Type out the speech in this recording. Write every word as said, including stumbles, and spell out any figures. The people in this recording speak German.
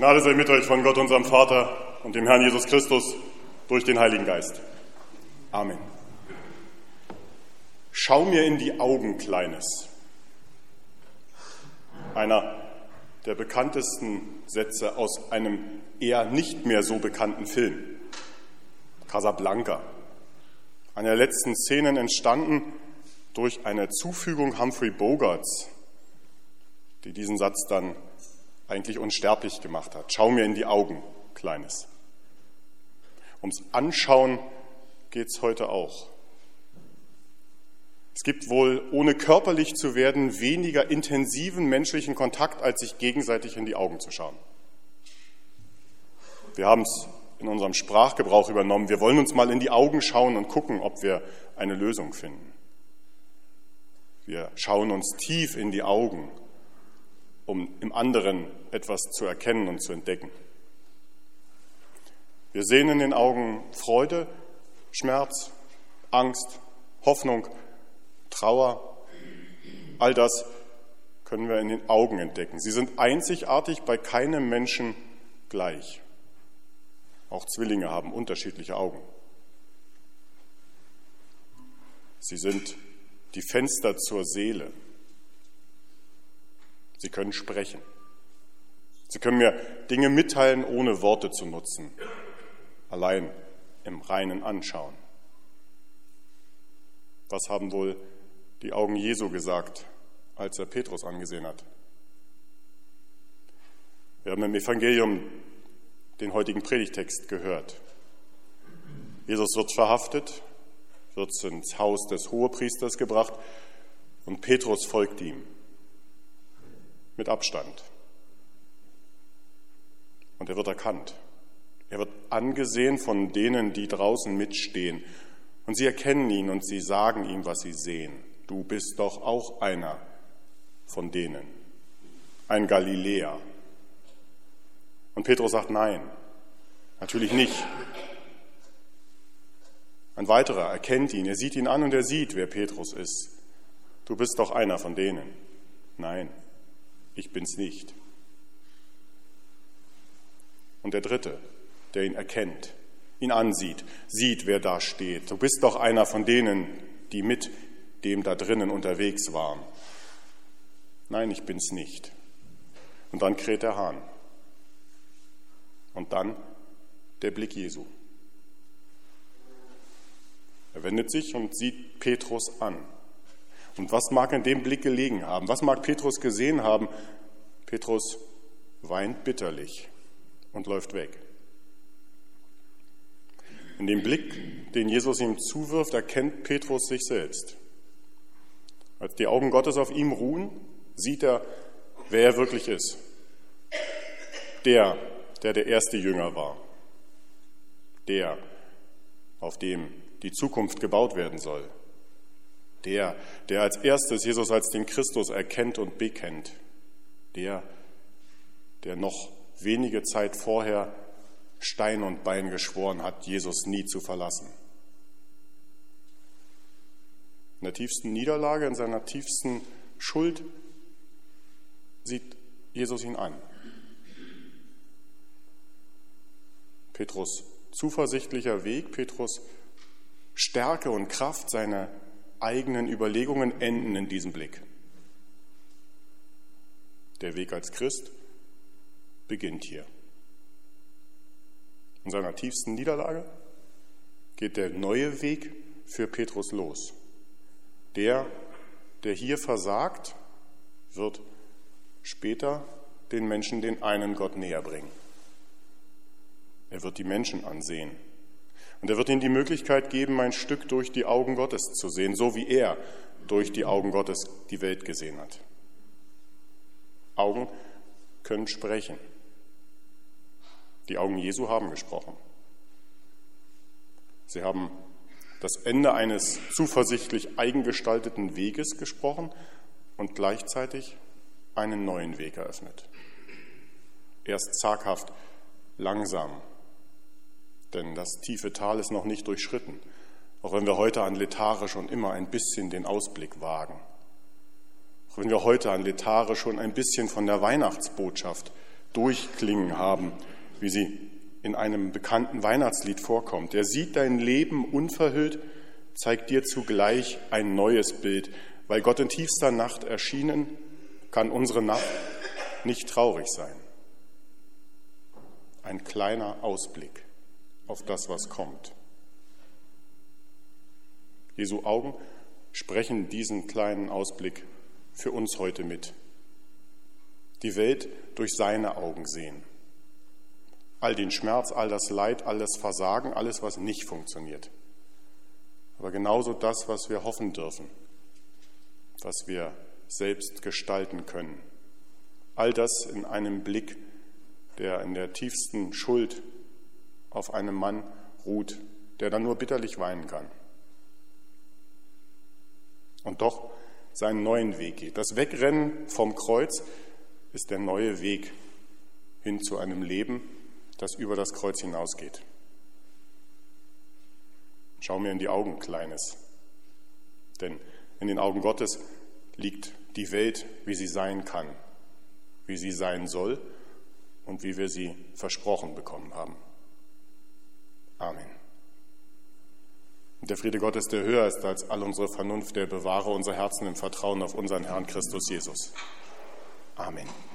Gnade sei mit euch von Gott, unserem Vater und dem Herrn Jesus Christus durch den Heiligen Geist. Amen. Schau mir in die Augen, Kleines. Einer der bekanntesten Sätze aus einem eher nicht mehr so bekannten Film, Casablanca. Eine der letzten Szenen entstanden durch eine Zufügung Humphrey Bogarts, die diesen Satz dann eigentlich unsterblich gemacht hat. Schau mir in die Augen, Kleines. Ums Anschauen geht es heute auch. Es gibt wohl, ohne körperlich zu werden, weniger intensiven menschlichen Kontakt, als sich gegenseitig in die Augen zu schauen. Wir haben es in unserem Sprachgebrauch übernommen. Wir wollen uns mal in die Augen schauen und gucken, ob wir eine Lösung finden. Wir schauen uns tief in die Augen, um im anderen etwas zu erkennen und zu entdecken. Wir sehen in den Augen Freude, Schmerz, Angst, Hoffnung, Trauer. All das können wir in den Augen entdecken. Sie sind einzigartig, bei keinem Menschen gleich. Auch Zwillinge haben unterschiedliche Augen. Sie sind die Fenster zur Seele. Sie können sprechen. Sie können mir Dinge mitteilen, ohne Worte zu nutzen, allein im reinen Anschauen. Was haben wohl die Augen Jesu gesagt, als er Petrus angesehen hat? Wir haben im Evangelium den heutigen Predigtext gehört. Jesus wird verhaftet, wird ins Haus des Hohepriesters gebracht und Petrus folgt ihm. Mit Abstand. Und er wird erkannt. Er wird angesehen von denen, die draußen mitstehen. Und sie erkennen ihn und sie sagen ihm, was sie sehen. Du bist doch auch einer von denen. Ein Galiläer. Und Petrus sagt, nein, natürlich nicht. Ein weiterer erkennt ihn. Er sieht ihn an und er sieht, wer Petrus ist. Du bist doch einer von denen. Nein. Ich bin's nicht. Und der Dritte, der ihn erkennt, ihn ansieht, sieht, wer da steht. Du bist doch einer von denen, die mit dem da drinnen unterwegs waren. Nein, ich bin's nicht. Und dann kräht der Hahn. Und dann der Blick Jesu. Er wendet sich und sieht Petrus an. Und was mag in dem Blick gelegen haben? Was mag Petrus gesehen haben? Petrus weint bitterlich und läuft weg. In dem Blick, den Jesus ihm zuwirft, erkennt Petrus sich selbst. Als die Augen Gottes auf ihm ruhen, sieht er, wer er wirklich ist. Der, der der erste Jünger war. Der, auf dem die Zukunft gebaut werden soll. Der, der als erstes Jesus als den Christus erkennt und bekennt. Der, der noch wenige Zeit vorher Stein und Bein geschworen hat, Jesus nie zu verlassen. In der tiefsten Niederlage, in seiner tiefsten Schuld sieht Jesus ihn an. Petrus zuversichtlicher Weg, Petrus Stärke und Kraft seiner eigenen Überlegungen enden in diesem Blick. Der Weg als Christ beginnt hier. In seiner tiefsten Niederlage geht der neue Weg für Petrus los. Der, der hier versagt, wird später den Menschen den einen Gott näher bringen. Er wird die Menschen ansehen. Und er wird ihnen die Möglichkeit geben, ein Stück durch die Augen Gottes zu sehen, so wie er durch die Augen Gottes die Welt gesehen hat. Augen können sprechen. Die Augen Jesu haben gesprochen. Sie haben das Ende eines zuversichtlich eigengestalteten Weges gesprochen und gleichzeitig einen neuen Weg eröffnet. Erst zaghaft, langsam, denn das tiefe Tal ist noch nicht durchschritten, auch wenn wir heute an Letare schon immer ein bisschen den Ausblick wagen. Auch wenn wir heute an Letare schon ein bisschen von der Weihnachtsbotschaft durchklingen haben, wie sie in einem bekannten Weihnachtslied vorkommt. Er sieht dein Leben unverhüllt, zeigt dir zugleich ein neues Bild. Weil Gott in tiefster Nacht erschienen, kann unsere Nacht nicht traurig sein. Ein kleiner Ausblick auf das, was kommt. Jesu Augen sprechen diesen kleinen Ausblick für uns heute mit. Die Welt durch seine Augen sehen. All den Schmerz, all das Leid, all das Versagen, alles, was nicht funktioniert. Aber genauso das, was wir hoffen dürfen, was wir selbst gestalten können. All das in einem Blick, der in der tiefsten Schuld auf einem Mann ruht, der dann nur bitterlich weinen kann. Und doch seinen neuen Weg geht. Das Wegrennen vom Kreuz ist der neue Weg hin zu einem Leben, das über das Kreuz hinausgeht. Schau mir in die Augen, Kleines. Denn in den Augen Gottes liegt die Welt, wie sie sein kann, wie sie sein soll und wie wir sie versprochen bekommen haben. Amen. Und der Friede Gottes, der höher ist als all unsere Vernunft, der bewahre unser Herzen im Vertrauen auf unseren Herrn Christus Jesus. Amen.